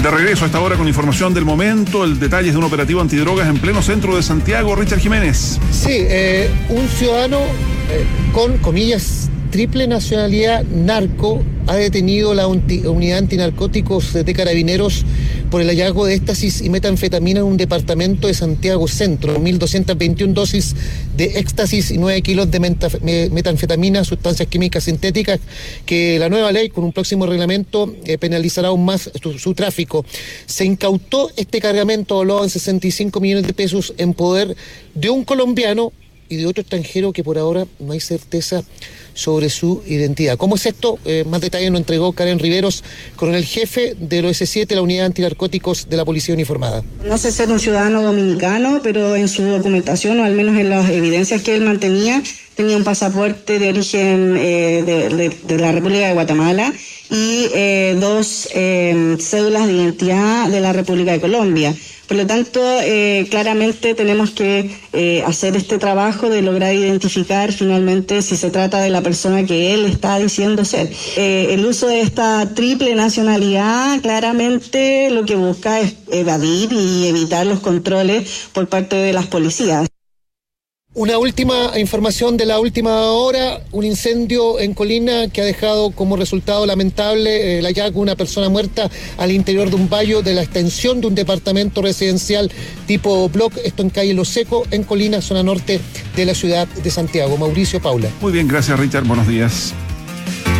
De regreso a esta hora con información del momento, el detalle de un operativo antidrogas en pleno centro de Santiago. Richard Jiménez. Sí, un ciudadano con, comillas, triple nacionalidad narco ha detenido la unidad antinarcóticos de Carabineros por el hallazgo de éxtasis y metanfetamina en un departamento de Santiago Centro. 1.221 dosis de éxtasis y 9 kilos de metanfetamina, sustancias químicas sintéticas, que la nueva ley, con un próximo reglamento, penalizará aún más su tráfico. Se incautó este cargamento valorado en 65 millones de pesos en poder de un colombiano y de otro extranjero que por ahora no hay certeza sobre su identidad. ¿Cómo es esto? Más detalles nos entregó Karen Riveros, coronel jefe del OS7, la unidad antinarcóticos de la Policía Uniformada. No sé ser un ciudadano dominicano, pero en su documentación, o al menos en las evidencias que él mantenía, tenía un pasaporte de origen de la República de Guatemala y 2 cédulas de identidad de la República de Colombia. Por lo tanto, claramente tenemos que hacer este trabajo de lograr identificar finalmente si se trata de la persona que él está diciendo ser. El uso de esta triple nacionalidad claramente lo que busca es evadir y evitar los controles por parte de las policías. Una última información de la última hora, un incendio en Colina que ha dejado como resultado lamentable el hallazgo de una persona muerta al interior de un vallo de la extensión de un departamento residencial tipo block, esto en calle Los Secos, en Colina, zona norte de la ciudad de Santiago. Mauricio Paula. Muy bien, gracias Richard, buenos días.